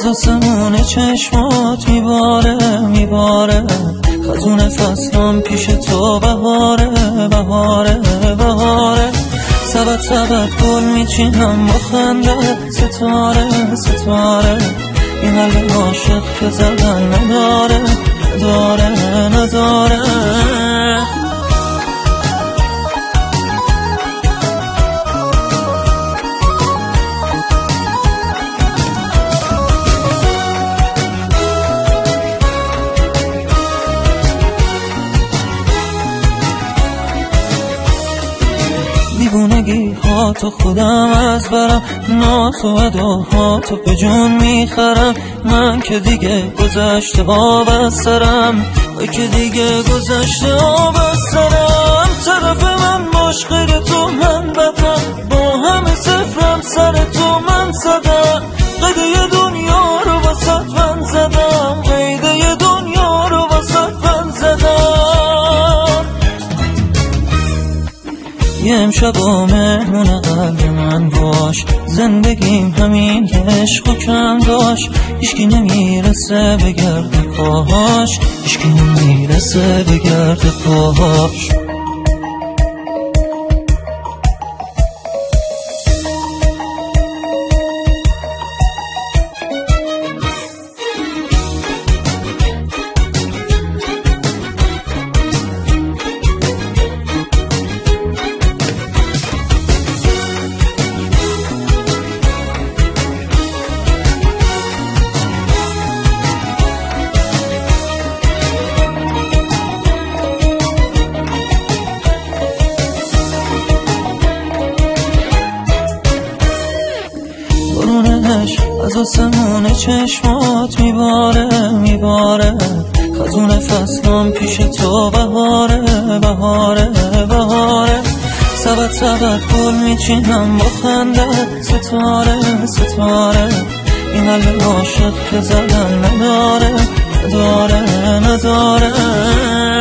از آسمون چشمات میباره میباره، خزون فصلم پیش تو بهاره بهاره بهاره. سبت سبت گل میچینم با خنده، ستاره ستاره، این قلب عاشق که زدن نداره نداره نداره. دیوونگی ها تو خودم از برم، ناز و اداها تو به جون میخرم. من که دیگه گذشته آب از سرم، وای که دیگه گذشته آب از سرم. طرف من باش غیر تو من بدم، با همه صفرم سر تو من زدم. قیده دنیا رو واسط من زدم، قیده دنیا رو واسط من زدم. یه امشب و مهمون قلب من باش، زندگیم همین عشق و کم داشت. هیچکی نمیرسه به گرد پاهاش، هیچکی نمیرسه به گرد پاهاش. از آسمون چشمات میباره میباره، خزون فصلم پیش تو بهاره بهاره بهاره. سبت سبت گل میچینم با خنده، ستاره ستاره، این قلب عاشق که زدن نداره نداره نداره.